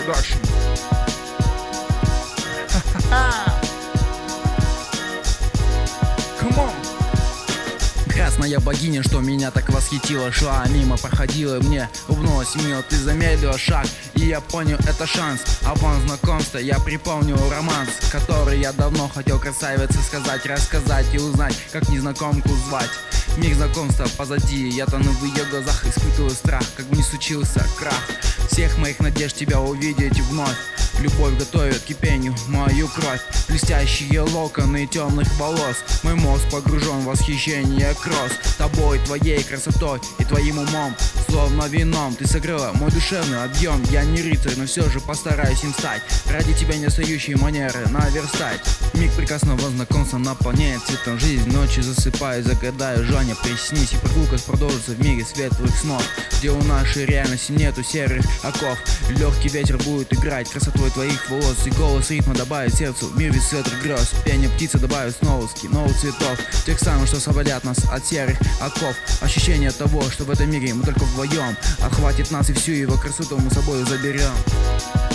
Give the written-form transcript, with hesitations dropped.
Production. Come on. Красная богиня, что меня так восхитила, шла мимо, проходила, и мне улыбнулась мило. Ты замедлила шаг, и я понял, это шанс. Обман знакомства, я припомнил романс, который я давно хотел красавице сказать, рассказать и узнать, как незнакомку звать. Миг знакомства позади, я тону в ее глазах, испытываю страх, как бы не случился крах всех моих надежд тебя увидеть вновь. Любовь готовит к кипению мою кровь, блестящие локоны темных волос. Мой мозг погружен в восхищение кросс тобой, твоей красотой и твоим умом. Словно вином ты согрела мой душевный объем. Я не рыцарь, но все же постараюсь им стать. Ради тебя недостающие манеры наверстать. Миг прекрасного знакомства наполняет цветом жизнь. Ночью засыпаю, загадаю желание, приснись. И прогулка продолжится в мире светлых снов, где у нашей реальности нету серых оков. Легкий ветер будет играть красотой твоих волос, и голос ритма добавит сердцу в мир весь ветер грез. Пение птицы добавит снова новых цветов, тех самых, что освободят нас от серых оков. Ощущение того, что в этом мире мы только вдвоем, охватит нас и всю его красоту мы с собой заберем.